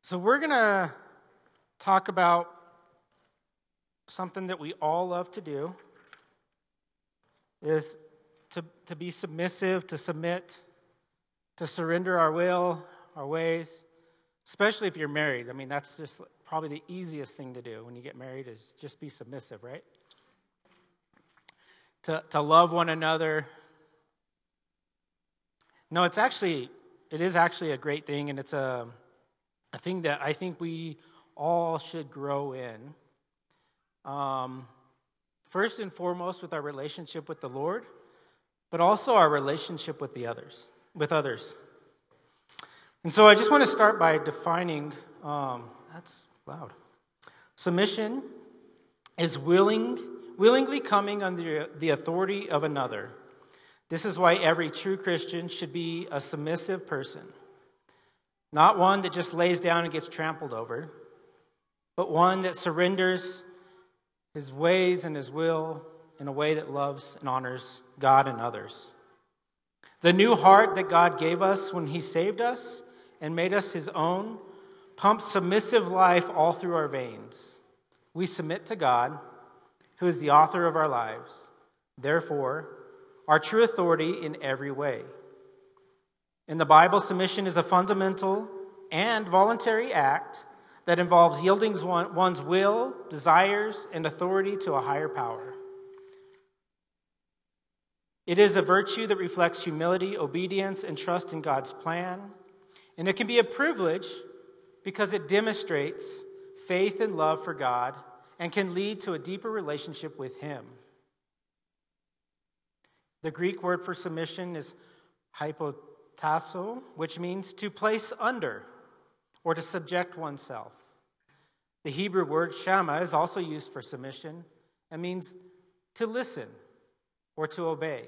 So we're going to talk about something that we all love to do, is to be submissive, to submit, to surrender our will, our ways, especially if you're married. I mean, that's just probably the easiest thing to do when you get married is just be submissive, right? To love one another. No, it is actually a great thing, and it's a thing that I think we all should grow in. First and foremost with our relationship with the Lord, but also our relationship with others. And so I just want to start by defining, that's loud. Submission is willingly coming under the authority of another. This is why every true Christian should be a submissive person. Not one that just lays down and gets trampled over, but one that surrenders his ways and his will in a way that loves and honors God and others. The new heart that God gave us when he saved us and made us his own pumps submissive life all through our veins. We submit to God, who is the author of our lives, therefore, our true authority in every way. In the Bible, submission is a fundamental and voluntary act that involves yielding one's will, desires, and authority to a higher power. It is a virtue that reflects humility, obedience, and trust in God's plan. And it can be a privilege because it demonstrates faith and love for God and can lead to a deeper relationship with him. The Greek word for submission is hypotasso, which means to place under or to subject oneself. The Hebrew word shama is also used for submission and means to listen or to obey.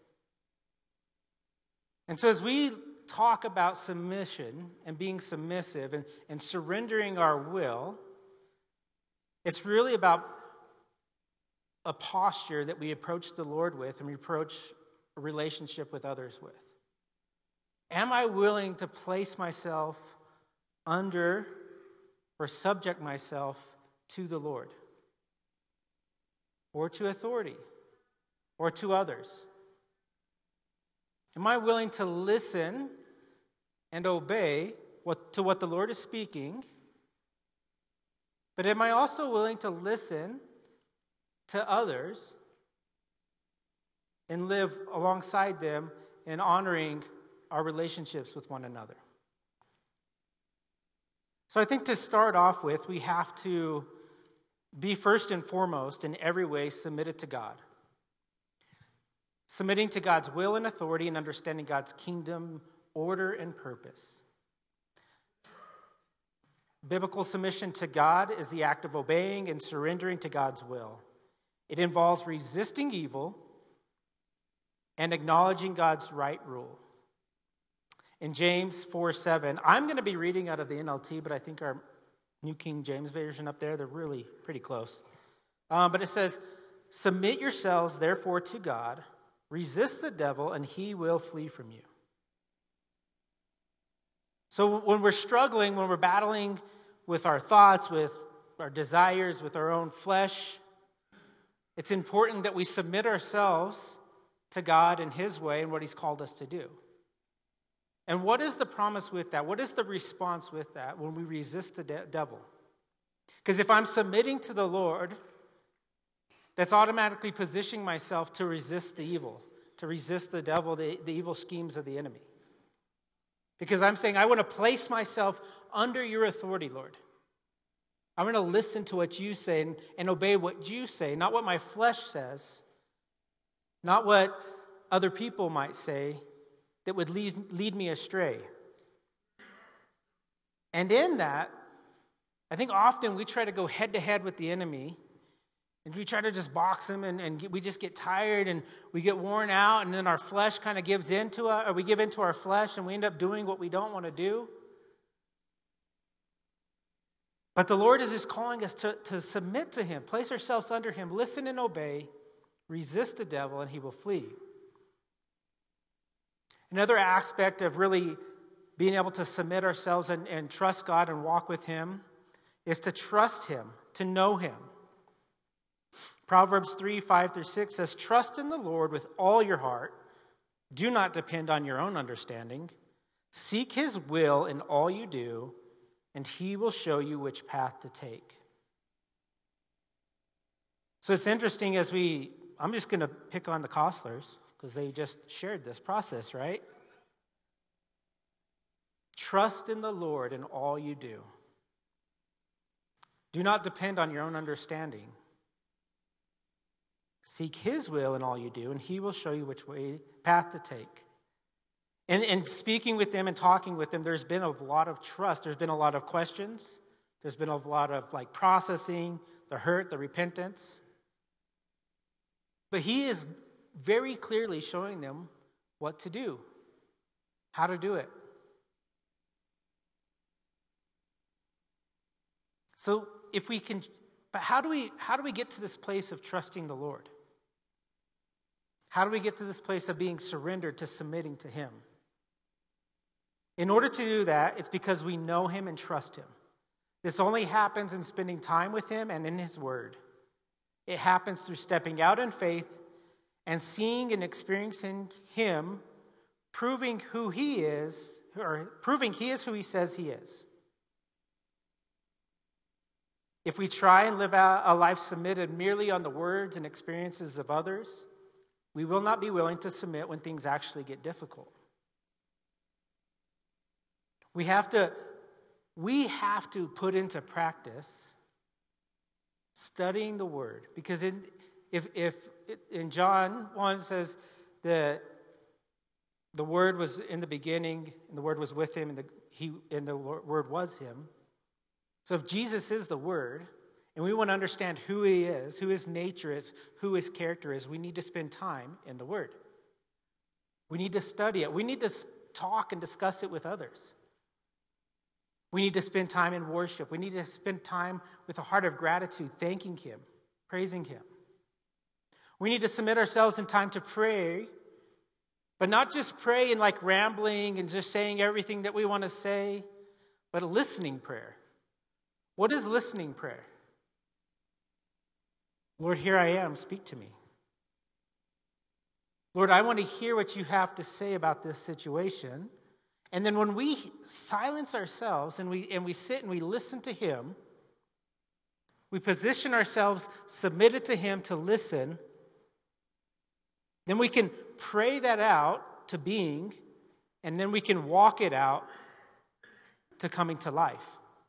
And so as we talk about submission and being submissive and surrendering our will, it's really about a posture that we approach the Lord with and we approach a relationship with others with. Am I willing to place myself under or subject myself to the Lord or to authority or to others? Am I willing to listen and obey what the Lord is speaking? But am I also willing to listen to others and live alongside them in honoring our relationships with one another? So I think to start off with, we have to be first and foremost in every way submitted to God. Submitting to God's will and authority and understanding God's kingdom, order, and purpose. Biblical submission to God is the act of obeying and surrendering to God's will. It involves resisting evil and acknowledging God's right rule. In James 4:7, I'm going to be reading out of the NLT, but I think our New King James Version up there, they're really pretty close. But it says, "Submit yourselves, therefore, to God. Resist the devil, and he will flee from you." So when we're struggling, when we're battling with our thoughts, with our desires, with our own flesh, it's important that we submit ourselves to God and his way and what he's called us to do. And what is the promise with that? What is the response with that when we resist the devil? Because if I'm submitting to the Lord, that's automatically positioning myself to resist the evil, to resist the devil, the evil schemes of the enemy. Because I'm saying, I want to place myself under your authority, Lord. I'm going to listen to what you say and obey what you say, not what my flesh says, not what other people might say that would lead me astray. And in that, I think often we try to go head to head with the enemy. And we try to just box him, and we just get tired, and we get worn out, and then our flesh kind of gives into or we give into our flesh, and we end up doing what we don't want to do. But the Lord is just calling us to submit to him, place ourselves under him, listen and obey, resist the devil, and he will flee. Another aspect of really being able to submit ourselves and trust God and walk with him is to trust him, to know him. Proverbs 3:5-6 says, "Trust in the Lord with all your heart. Do not depend on your own understanding. Seek his will in all you do, and he will show you which path to take." So it's interesting I'm just going to pick on the Kosslers because they just shared this process, right? Trust in the Lord in all you do. Do not depend on your own understanding. Seek his will in all you do, and he will show you which path to take. And speaking with them and talking with them, there's been a lot of trust. There's been a lot of questions. There's been a lot of processing, the hurt, the repentance. But he is very clearly showing them what to do, how to do it. So but how do we get to this place of trusting the Lord? How do we get to this place of being surrendered to submitting to him? In order to do that, it's because we know him and trust him. This only happens in spending time with him and in his word. It happens through stepping out in faith and seeing and experiencing him, proving who he is, or proving he is who he says he is. If we try and live out a life submitted merely on the words and experiences of others, we will not be willing to submit when things actually get difficult. We have to put into practice studying the word, because if in John 1 says that the word was in the beginning and the word was with him and the word was him. So if Jesus is the word and we want to understand who he is, who his nature is, who his character is, we need to spend time in the word. We need to study it. We need to talk and discuss it with others. We need to spend time in worship. We need to spend time with a heart of gratitude, thanking him, praising him. We need to submit ourselves in time to pray, but not just pray in rambling and just saying everything that we want to say, but a listening prayer. What is listening prayer? Lord, here I am, speak to me. Lord, I want to hear what you have to say about this situation. And then when we silence ourselves and we sit and we listen to him, we position ourselves submitted to him to listen, then we can pray that out to being, and then we can walk it out to coming to life.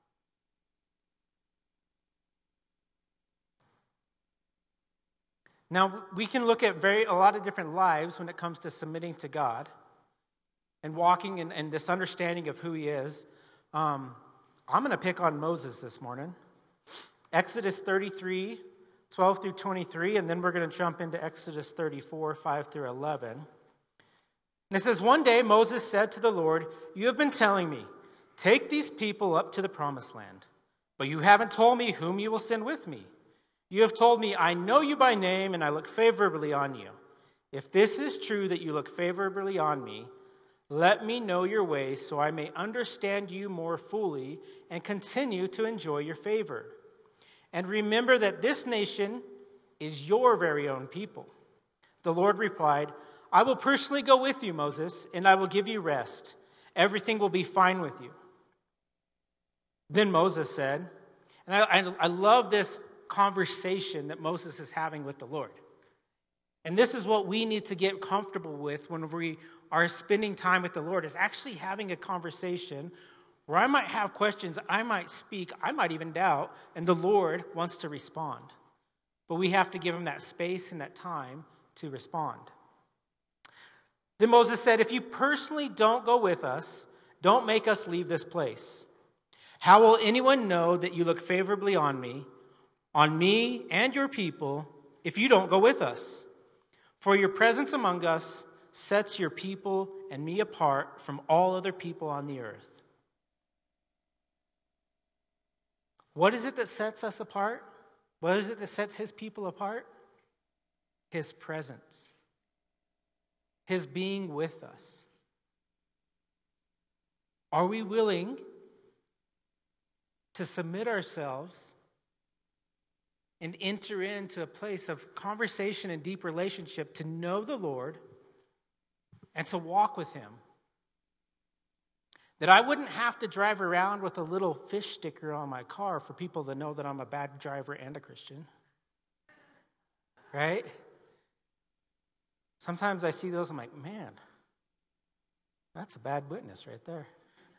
Now, we can look at a lot of different lives when it comes to submitting to God and walking in this understanding of who he is. I'm going to pick on Moses this morning. Exodus 33, 12 through 23, and then we're going to jump into Exodus 34, 5 through 11. And it says, "One day Moses said to the Lord, 'You have been telling me, take these people up to the promised land, but you haven't told me whom you will send with me. You have told me, I know you by name, and I look favorably on you. If this is true that you look favorably on me, let me know your ways so I may understand you more fully and continue to enjoy your favor. And remember that this nation is your very own people.' The Lord replied, 'I will personally go with you, Moses, and I will give you rest. Everything will be fine with you.' Then Moses said," and I love this conversation that Moses is having with the Lord. And this is what we need to get comfortable with when we are spending time with the Lord, is actually having a conversation where I might have questions, I might speak, I might even doubt, and the Lord wants to respond. But we have to give him that space and that time to respond. Then Moses said, "If you personally don't go with us, don't make us leave this place. How will anyone know that you look favorably on me and your people, if you don't go with us? For your presence among us sets your people and me apart from all other people on the earth." What is it that sets us apart? What is it that sets his people apart? His presence. His being with us. Are we willing to submit ourselves and enter into a place of conversation and deep relationship to know the Lord and to walk with him? That I wouldn't have to drive around with a little fish sticker on my car for people to know that I'm a bad driver and a Christian. Right? Sometimes I see those, I'm like, man, that's a bad witness right there.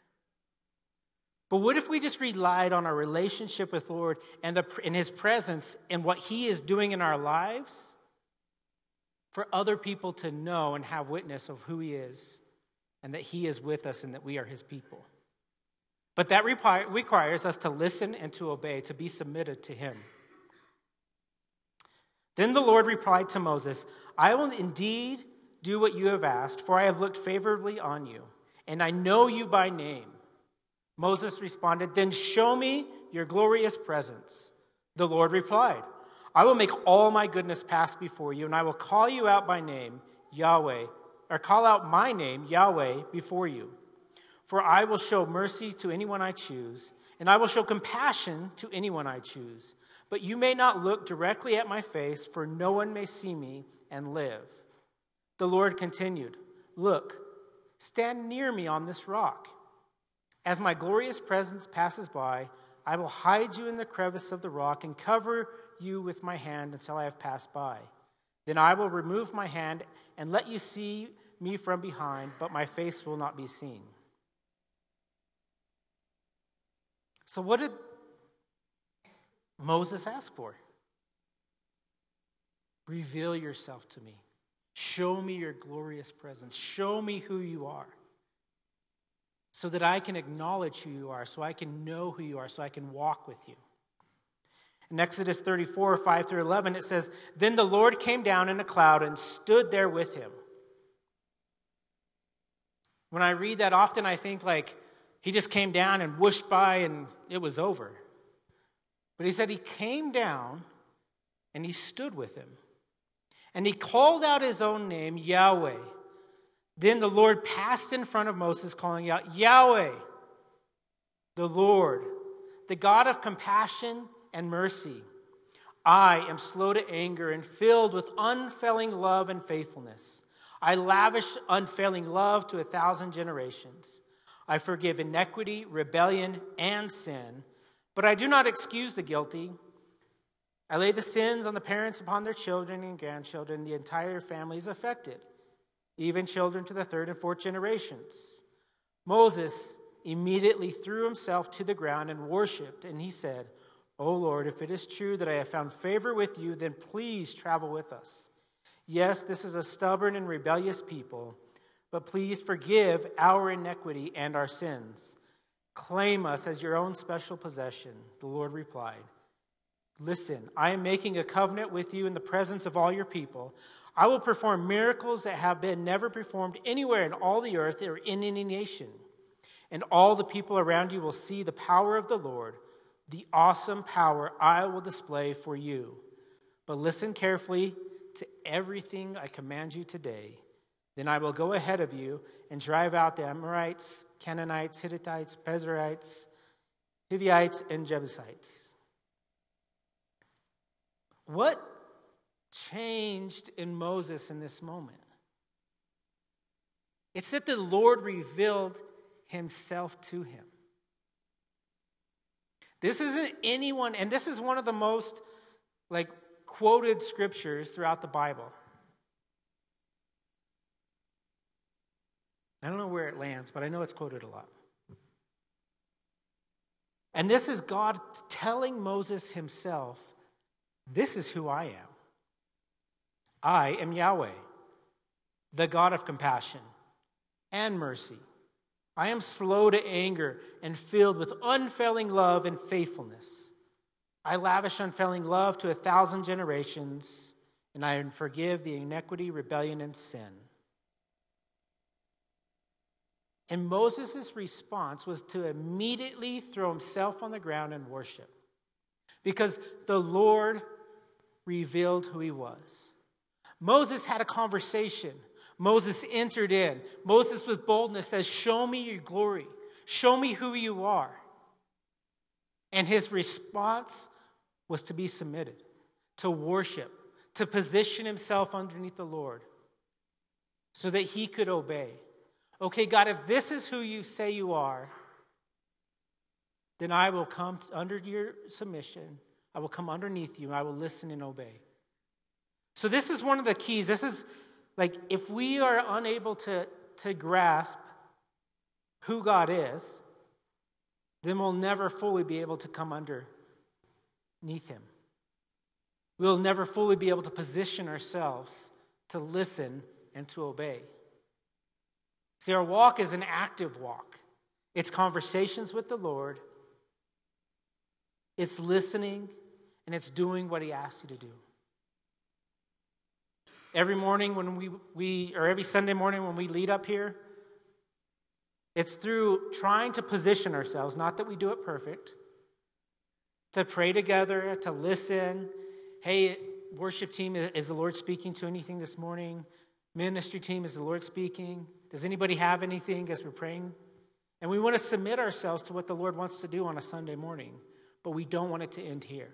But what if we just relied on our relationship with the Lord and in his presence and what he is doing in our lives for other people to know and have witness of who he is and that he is with us and that we are his people? But that requires us to listen and to obey, to be submitted to him. Then the Lord replied to Moses, I will indeed do what you have asked, for I have looked favorably on you, and I know you by name. Moses responded, then show me your glorious presence. The Lord replied, I will make all my goodness pass before you, and I will call you out by name, Yahweh, or call out my name, Yahweh, before you. For I will show mercy to anyone I choose, and I will show compassion to anyone I choose. But you may not look directly at my face, for no one may see me and live. The Lord continued, look, stand near me on this rock. As my glorious presence passes by, I will hide you in the crevice of the rock and cover you with my hand until I have passed by. Then I will remove my hand and let you see me from behind, but my face will not be seen. So what did Moses ask for? Reveal yourself to me. Show me your glorious presence. Show me who you are. So that I can acknowledge who you are, so I can know who you are, so I can walk with you. In Exodus 34, 5 through 11, it says, then the Lord came down in a cloud and stood there with him. When I read that, often I think like he just came down and whooshed by and it was over. But he said he came down and he stood with him. And he called out his own name, Yahweh. Then the Lord passed in front of Moses, calling out, Yahweh, the Lord, the God of compassion and mercy. I am slow to anger and filled with unfailing love and faithfulness. I lavish unfailing love to 1,000 generations. I forgive iniquity, rebellion, and sin, but I do not excuse the guilty. I lay the sins on the parents upon their children and grandchildren. The entire family is affected, even children to the third and fourth generations. Moses immediately threw himself to the ground and worshipped, and he said, O Lord, if it is true that I have found favor with you, then please travel with us. Yes, this is a stubborn and rebellious people, but please forgive our iniquity and our sins. Claim us as your own special possession. The Lord replied, listen, I am making a covenant with you in the presence of all your people. I will perform miracles that have been never performed anywhere in all the earth or in any nation. And all the people around you will see the power of the Lord, the awesome power I will display for you. But listen carefully to everything I command you today. Then I will go ahead of you and drive out the Amorites, Canaanites, Hittites, Perizzites, Hivites, and Jebusites. What changed in Moses in this moment? It's that the Lord revealed himself to him. This isn't anyone, and this is one of the most quoted scriptures throughout the Bible. I don't know where it lands, but I know it's quoted a lot. And this is God telling Moses himself, this is who I am. I am Yahweh, the God of compassion and mercy. I am slow to anger and filled with unfailing love and faithfulness. I lavish unfailing love to 1,000 generations, and I forgive the iniquity, rebellion, and sin. And Moses' response was to immediately throw himself on the ground and worship, because the Lord revealed who he was. Moses had a conversation. Moses entered in. Moses with boldness says, show me your glory. Show me who you are. And his response was to be submitted, to worship, to position himself underneath the Lord so that he could obey. Okay, God, if this is who you say you are, then I will come under your submission. I will come underneath you, and I will listen and obey. So this is one of the keys. This is like, if we are unable to grasp who God is, then we'll never fully be able to come underneath him. We'll never fully be able to position ourselves to listen and to obey. See, our walk is an active walk. It's conversations with the Lord. It's listening, and it's doing what he asks you to do. Every morning when every Sunday morning when we lead up here, it's through trying to position ourselves, not that we do it perfect, to pray together, to listen. Hey, worship team, is the Lord speaking to anything this morning? Ministry team, is the Lord speaking? Does anybody have anything as we're praying? And we want to submit ourselves to what the Lord wants to do on a Sunday morning, but we don't want it to end here.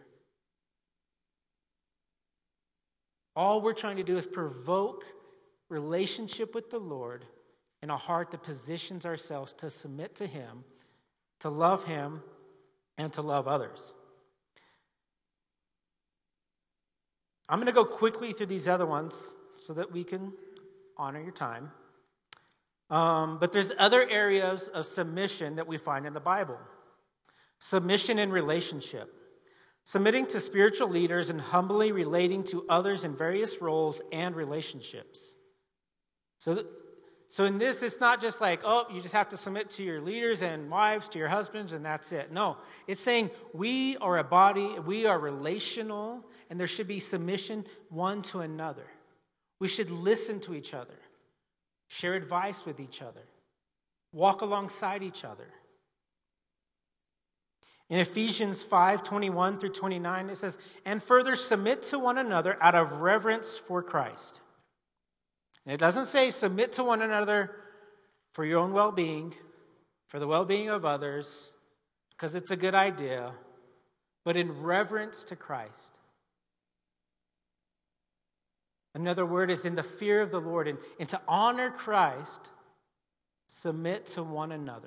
All we're trying to do is provoke relationship with the Lord in a heart that positions ourselves to submit to him, to love him, and to love others. I'm going to go quickly through these other ones so that we can honor your time. But there's other areas of submission that we find in the Bible. Submission in relationship. Submitting to spiritual leaders and humbly relating to others in various roles and relationships. So in this, it's not just like, oh, you just have to submit to your leaders and wives, to your husbands, and that's it. No, it's saying we are a body, we are relational, and there should be submission one to another. We should listen to each other, share advice with each other, walk alongside each other. In Ephesians 5:21 through 29, it says, and further submit to one another out of reverence for Christ. And it doesn't say submit to one another for your own well-being, for the well-being of others, because it's a good idea, but in reverence to Christ. Another word is in the fear of the Lord, and to honor Christ, submit to one another.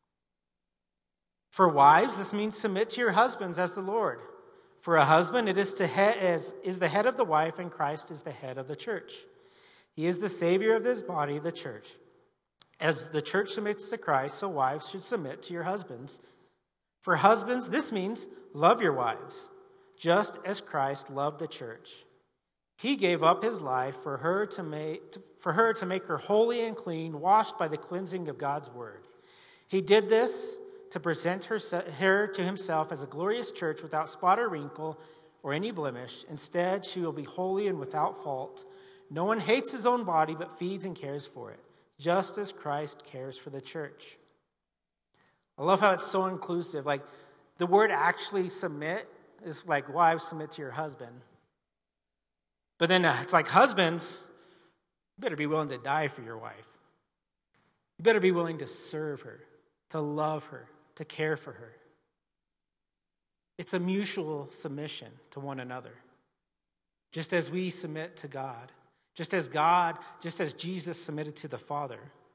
For wives, this means submit to your husbands as the Lord. For a husband, it is the head of the wife, and Christ is the head of the church. He is the Savior of this body, the church. As the church submits to Christ, so wives should submit to your husbands. For husbands, this means love your wives, just as Christ loved the church. He gave up his life for her to make her holy and clean, washed by the cleansing of God's word. He did this to present her to himself as a glorious church without spot or wrinkle or any blemish. Instead, she will be holy and without fault. No one hates his own body, but feeds and cares for it, just as Christ cares for the church. I love how it's so inclusive. Like, the word actually submit is like, wives, submit to your husband. But then it's like, husbands, you better be willing to die for your wife. You better be willing to serve her, to love her, to care for her. It's a mutual submission to one another. Just as we submit to God, just as Jesus submitted to the Father.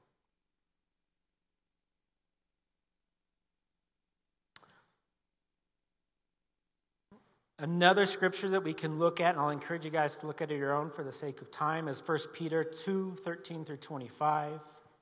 Another scripture that we can look at, and I'll encourage you guys to look at it your own for the sake of time, is 1 Peter 2:13 through 25.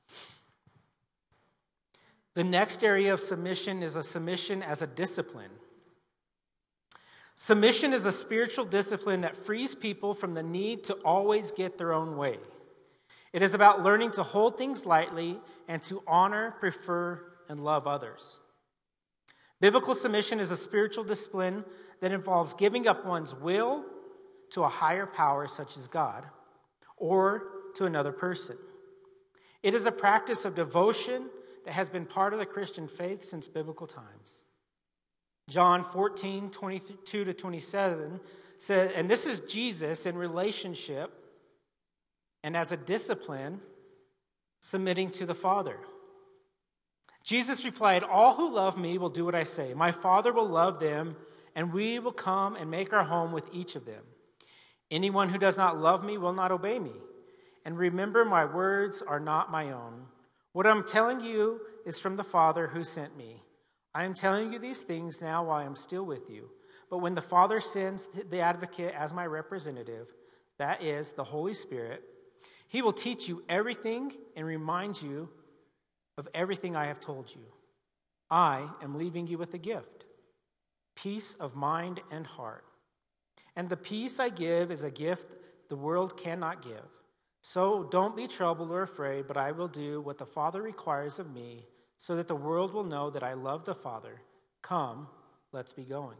The next area of submission is a submission as a discipline. Submission is a spiritual discipline that frees people from the need to always get their own way. It is about learning to hold things lightly and to honor, prefer, and love others. Biblical submission is a spiritual discipline that involves giving up one's will to a higher power such as God or to another person. It is a practice of devotion that has been part of the Christian faith since biblical times. John 14:22 to 27 says, and this is Jesus in relationship and as a discipline submitting to the Father. Jesus replied, "All who love me will do what I say. My Father will love them, and we will come and make our home with each of them. Anyone who does not love me will not obey me. And remember, my words are not my own. What I'm telling you is from the Father who sent me. I am telling you these things now while I am still with you. But when the Father sends the advocate as my representative, that is, the Holy Spirit, he will teach you everything and remind you of everything I have told you. I am leaving you with a gift, peace of mind and heart. And the peace I give is a gift the world cannot give. So don't be troubled or afraid, but I will do what the Father requires of me, so that the world will know that I love the Father. Come, let's be going."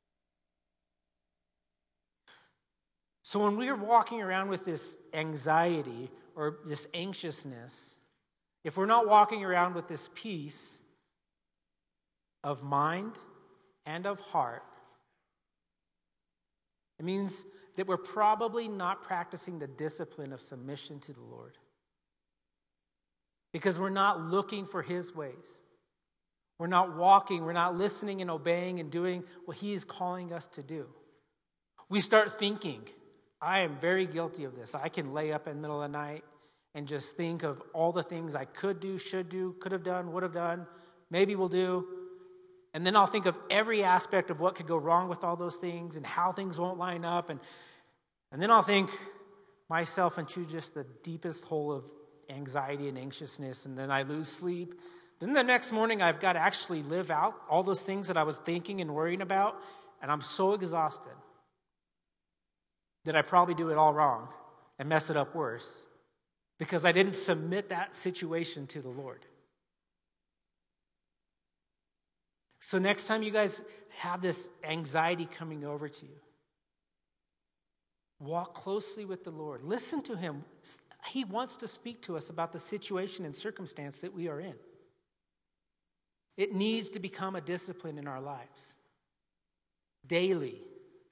So when we are walking around with this anxiety or this anxiousness, if we're not walking around with this peace of mind and of heart, it means that we're probably not practicing the discipline of submission to the Lord. Because we're not looking for his ways. We're not walking, we're not listening and obeying and doing what he is calling us to do. We start thinking, I am very guilty of this. I can lay up in the middle of the night and just think of all the things I could do, should do, could have done, would have done, maybe will do. And then I'll think of every aspect of what could go wrong with all those things and how things won't line up. And then I'll think myself into just the deepest hole of anxiety and anxiousness, and then I lose sleep. Then the next morning I've got to actually live out all those things that I was thinking and worrying about, and I'm so exhausted that I probably do it all wrong and mess it up worse because I didn't submit that situation to the Lord. So next time you guys have this anxiety coming over to you, walk closely with the Lord. Listen to him. He wants to speak to us about the situation and circumstance that we are in. It needs to become a discipline in our lives. Daily.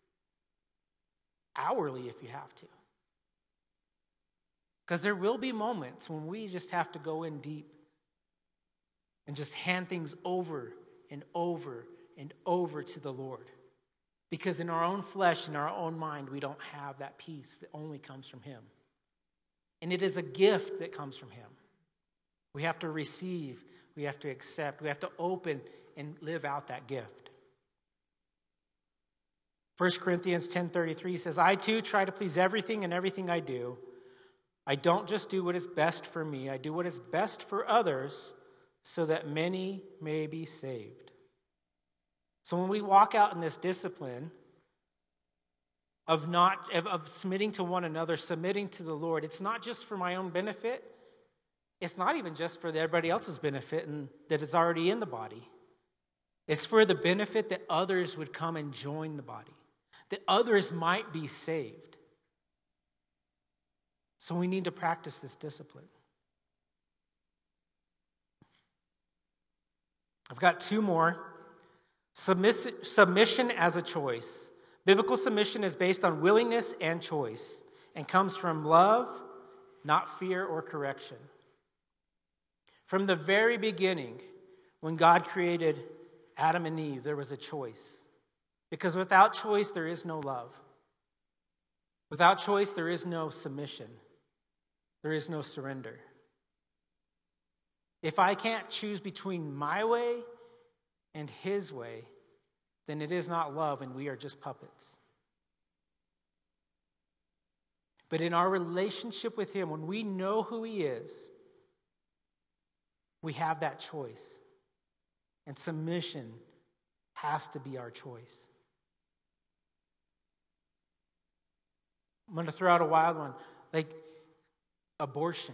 Hourly if you have to. Because there will be moments when we just have to go in deep and just hand things over and over and over to the Lord. Because in our own flesh, in our own mind, we don't have that peace that only comes from him. And it is a gift that comes from him. We have to receive, we have to accept, we have to open and live out that gift. 1 Corinthians 10:33 says, "I too try to please everything and everything I do. I don't just do what is best for me, I do what is best for others so that many may be saved." So when we walk out in this discipline of submitting to one another, submitting to the Lord, it's not just for my own benefit. It's not even just for everybody else's benefit and that is already in the body. It's for the benefit that others would come and join the body, that others might be saved. So we need to practice this discipline. I've got two more. Submission as a choice. Biblical submission is based on willingness and choice and comes from love, not fear or correction. From the very beginning, when God created Adam and Eve, there was a choice. Because without choice, there is no love. Without choice, there is no submission. There is no surrender. If I can't choose between my way and his way, then it is not love and we are just puppets. But in our relationship with him, when we know who he is, we have that choice. And submission has to be our choice. I'm going to throw out a wild one, like abortion.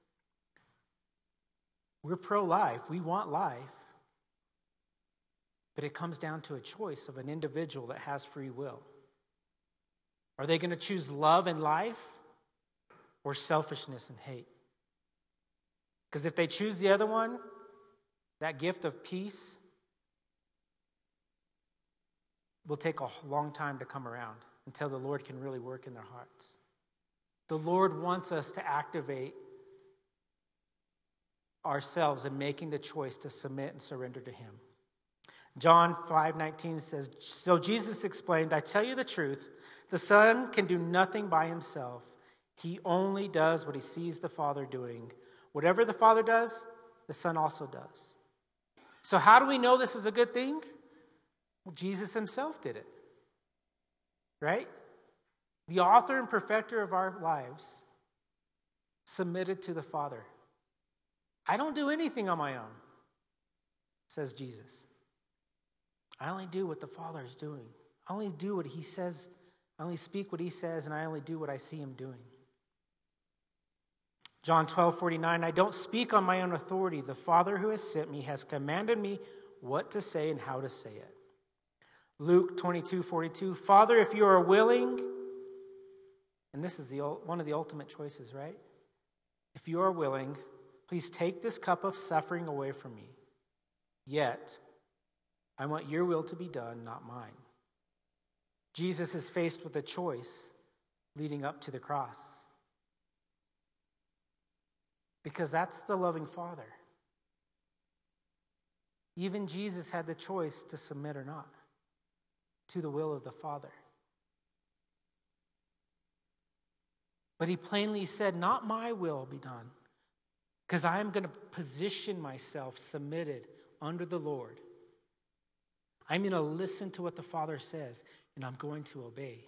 We're pro-life. We want life. But it comes down to a choice of an individual that has free will. Are they going to choose love and life or selfishness and hate? Because if they choose the other one, that gift of peace will take a long time to come around until the Lord can really work in their hearts. The Lord wants us to activate ourselves and making the choice to submit and surrender to him. John 5:19 says, "So Jesus explained, I tell you the truth, the Son can do nothing by himself. He only does what he sees the Father doing. Whatever the Father does, the Son also does." So how do we know this is a good thing? Well, Jesus himself did it, right? The author and perfecter of our lives submitted to the Father. I don't do anything on my own, says Jesus. I only do what the Father is doing. I only do what he says. I only speak what he says, and I only do what I see him doing. John 12:49, I don't speak on my own authority. The Father who has sent me has commanded me what to say and how to say it. Luke 22:42, Father, if you are willing, and this is one of the ultimate choices, right? If you are willing, please take this cup of suffering away from me. Yet, I want your will to be done, not mine. Jesus is faced with a choice leading up to the cross. Because that's the loving Father. Even Jesus had the choice to submit or not to the will of the Father. But he plainly said, not my will be done, because I am going to position myself submitted under the Lord. I'm going to listen to what the Father says, and I'm going to obey.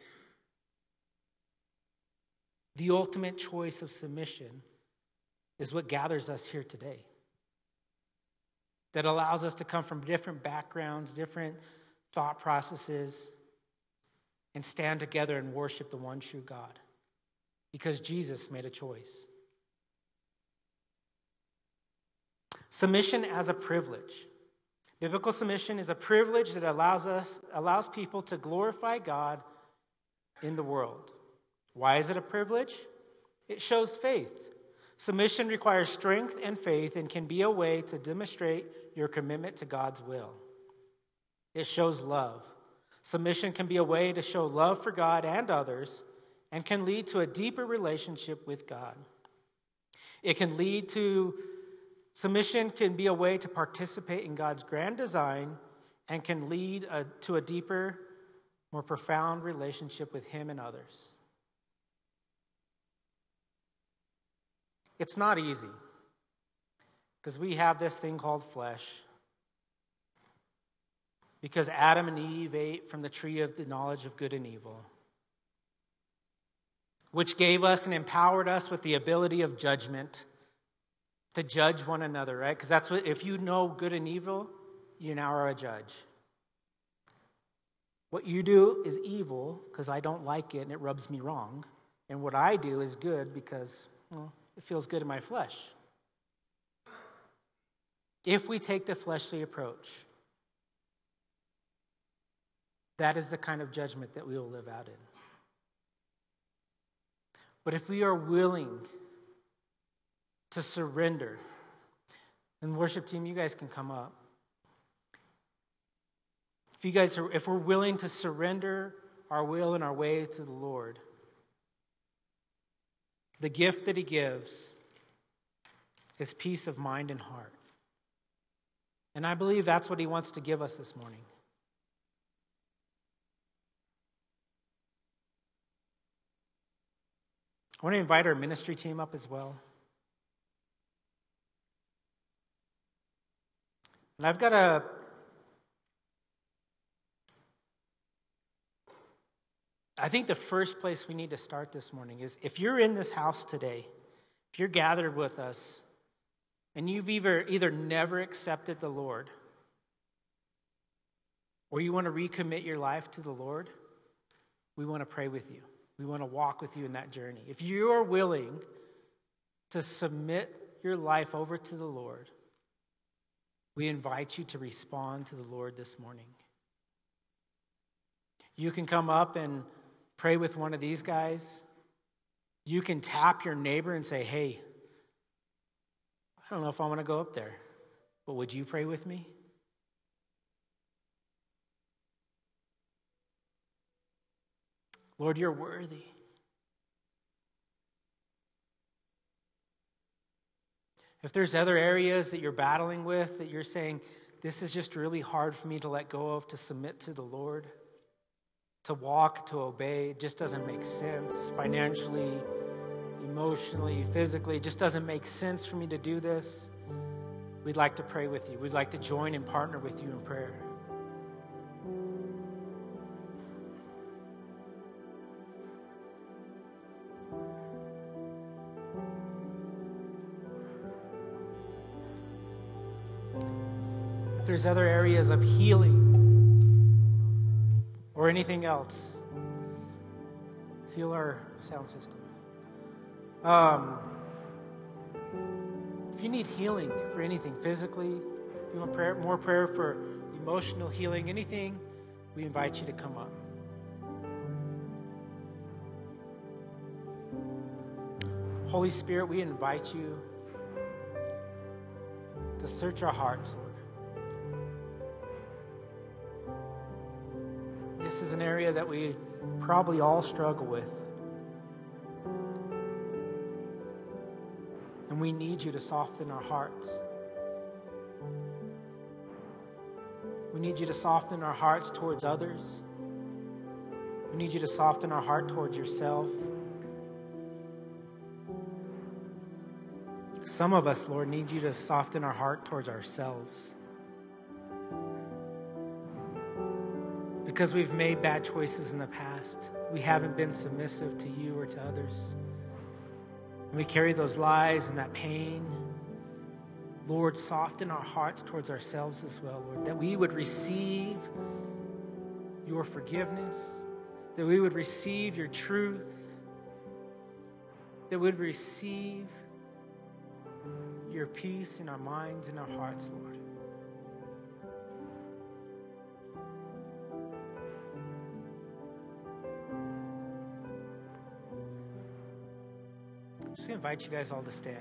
The ultimate choice of submission is what gathers us here today. That allows us to come from different backgrounds, different thought processes, and stand together and worship the one true God. Because Jesus made a choice. Submission as a privilege. Biblical submission is a privilege that allows people to glorify God in the world. Why is it a privilege? It shows faith. Submission requires strength and faith and can be a way to demonstrate your commitment to God's will. It shows love. Submission can be a way to show love for God and others and can lead to a deeper relationship with God. Submission can be a way to participate in God's grand design and can lead to a deeper, more profound relationship with him and others. It's not easy because we have this thing called flesh. Because Adam and Eve ate from the tree of the knowledge of good and evil, which gave us and empowered us with the ability of judgment to judge one another, right? Because that's what, if you know good and evil, you now are a judge. What you do is evil because I don't like it and it rubs me wrong. And what I do is good because, well, it feels good in my flesh. If we take the fleshly approach, that is the kind of judgment that we will live out in. But if we are willing to surrender, and worship team, you guys can come up. If we're willing to surrender our will and our way to the Lord, the gift that he gives is peace of mind and heart. And I believe that's what he wants to give us this morning. I want to invite our ministry team up as well. And I think the first place we need to start this morning is if you're in this house today, if you're gathered with us, and you've either never accepted the Lord, or you want to recommit your life to the Lord, we want to pray with you. We want to walk with you in that journey. If you are willing to submit your life over to the Lord, we invite you to respond to the Lord this morning. You can come up and pray with one of these guys. You can tap your neighbor and say, hey, I don't know if I want to go up there, but would you pray with me? Lord, you're worthy. If there's other areas that you're battling with, that you're saying, this is just really hard for me to let go of, to submit to the Lord, to walk, to obey, it just doesn't make sense financially, emotionally, physically, it just doesn't make sense for me to do this. We'd like to pray with you. We'd like to join and partner with you in prayer. If there's other areas of healing or anything else, heal our sound system. If you need healing for anything physically, if you want prayer, more prayer for emotional healing, anything, we invite you to come up. Holy Spirit, we invite you to search our hearts, Lord. This is an area that we probably all struggle with. And we need you to soften our hearts. We need you to soften our hearts towards others. We need you to soften our heart towards yourself. Some of us, Lord, need you to soften our heart towards ourselves. Because we've made bad choices in the past. We haven't been submissive to you or to others. And we carry those lies and that pain. Lord, soften our hearts towards ourselves as well, Lord, that we would receive your forgiveness, that we would receive your truth, that we would receive your peace in our minds and our hearts, Lord. I'm just going to invite you guys all to stand.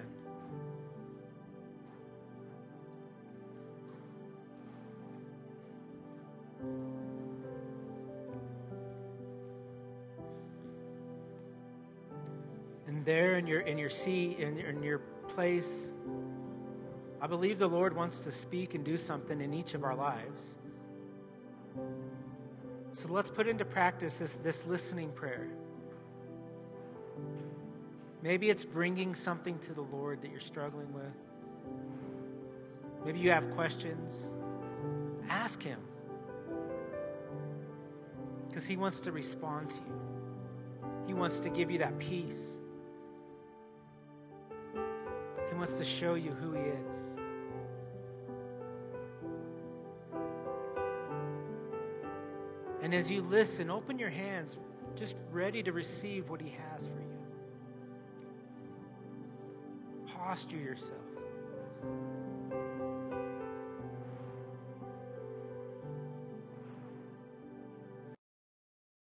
And there in your seat, in your place, I believe the Lord wants to speak and do something in each of our lives. So let's put into practice this listening prayer. Maybe it's bringing something to the Lord that you're struggling with. Maybe you have questions. Ask Him. Because He wants to respond to you. He wants to give you that peace. He wants to show you who He is. And as you listen, open your hands, just ready to receive what He has for you. Posture yourself.